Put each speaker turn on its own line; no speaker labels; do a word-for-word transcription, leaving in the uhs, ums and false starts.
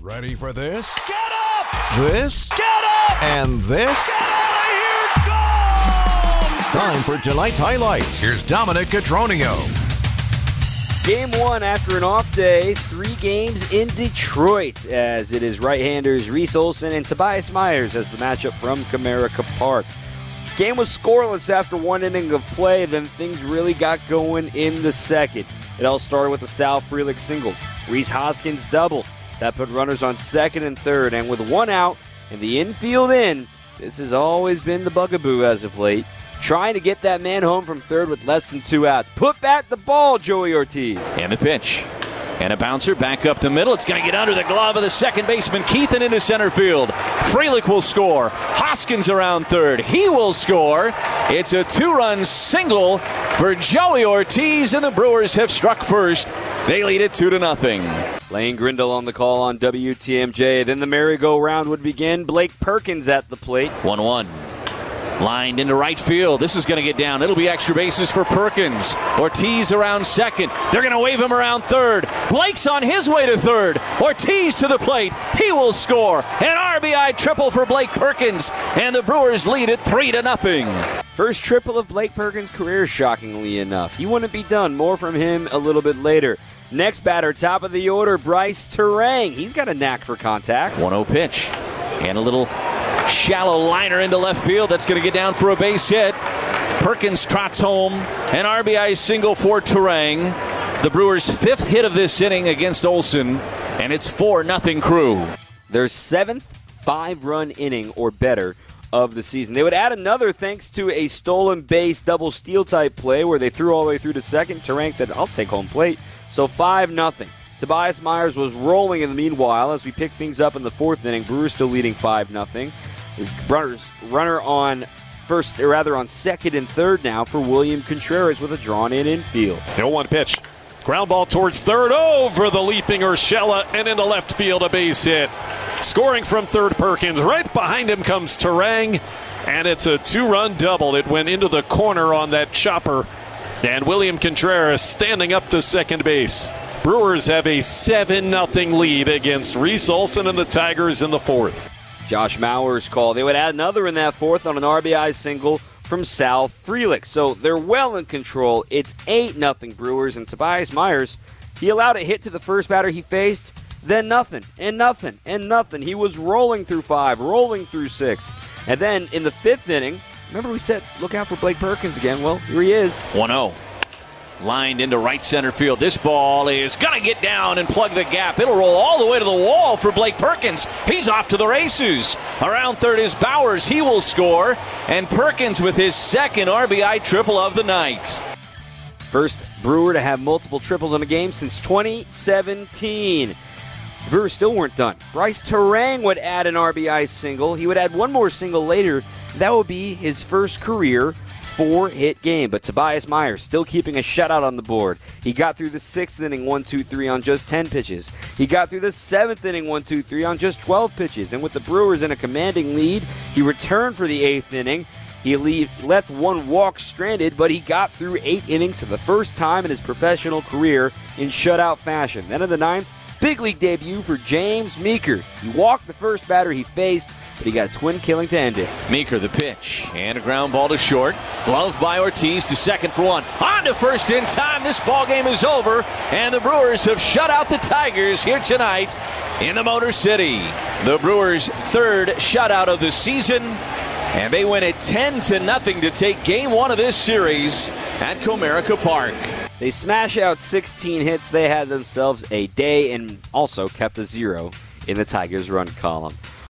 Ready for this?
Get up!
This?
Get up!
And this?
Get out of here! Go!
Time for tonight's highlights. Here's Dominic Cotroneo.
Game one after an off day, three games in Detroit, as it is right-handers Reese Olson and Tobias Myers as the matchup from Comerica Park. Game was scoreless after one inning of play, then things really got going in the second. It all started with a Sal Frelick single. Reese Hoskins double. That put runners on second and third, and with one out and the infield in, this has always been the bugaboo as of late. Trying to get that man home from third with less than two outs. Put back the ball, Joey Ortiz.
And the pitch. And a bouncer back up the middle. It's going to get under the glove of the second baseman, Keith, and into center field. Frelick will score. Hoskins around third. He will score. It's a two-run single for Joey Ortiz, and the Brewers have struck first. They lead it two to nothing.
Lane Grindle on the call on W T M J. Then the merry-go-round would begin. Blake Perkins at the plate.
one one. Lined into right field. This is going to get down. It'll be extra bases for Perkins. Ortiz around second. They're going to wave him around third. Blake's on his way to third. Ortiz to the plate. He will score. An R B I triple for Blake Perkins. And the Brewers lead it three to nothing.
First triple of Blake Perkins' career, shockingly enough. He wouldn't be done. More from him a little bit later. Next batter, top of the order, Bryce Terang. He's got a knack for contact.
one oh pitch. And a little shallow liner into left field. That's going to get down for a base hit. Perkins trots home. An R B I single for Terang. The Brewers' fifth hit of this inning against Olson. And it's four nothing Crew.
Their seventh five-run inning or better of the season. They would add another thanks to a stolen base double steal type play where they threw all the way through to second. Terang said, I'll take home plate. So five nothing. Tobias Myers was rolling in the meanwhile as we pick things up in the fourth inning. Brewers still leading five nothing. Runners, runner on first, or rather on second and third now for William Contreras with a drawn-in infield.
oh one pitch. Ground ball towards third, over the leaping Urshela and into left field, a base hit. Scoring from third, Perkins. Right behind him comes Terang, and it's a two-run double. It went into the corner on that chopper, and William Contreras standing up to second base. Brewers have a seven nothing lead against Reese Olson and the Tigers in the fourth.
Josh Mauer's call. They would add another in that fourth on an R B I single from Sal Frelick. So they're well in control. It's eight nothing Brewers, and Tobias Myers, he allowed a hit to the first batter he faced, then nothing, and nothing, and nothing. He was rolling through five, rolling through sixth. And then in the fifth inning, remember we said look out for Blake Perkins again. Well, here he is.
one oh. Lined into right center field. This ball is going to get down and plug the gap. It'll roll all the way to the wall for Blake Perkins. He's off to the races. Around third is Bowers. He will score. And Perkins with his second R B I triple of the night.
First Brewer to have multiple triples in a game since twenty seventeen. The Brewers still weren't done. Bryce Terang would add an R B I single. He would add one more single later. That would be his first career four-hit game, but Tobias Myers still keeping a shutout on the board. He got through the sixth inning one two three on just ten pitches. He got through the seventh inning one two three on just twelve pitches, and with the Brewers in a commanding lead, he returned for the eighth inning. He leave, left one walk stranded, but he got through eight innings for the first time in his professional career in shutout fashion. Then in the ninth, big league debut for James Meeker. He walked the first batter he faced, but he got a twin killing to end it.
Meeker the pitch, and a ground ball to short. Gloved by Ortiz to second for one. On to first in time. This ball game is over, and the Brewers have shut out the Tigers here tonight in the Motor City. The Brewers' third shutout of the season, and they win it ten to nothing to take game one of this series at Comerica Park.
They smash out sixteen hits. They had themselves a day and also kept a zero in the Tigers' run column.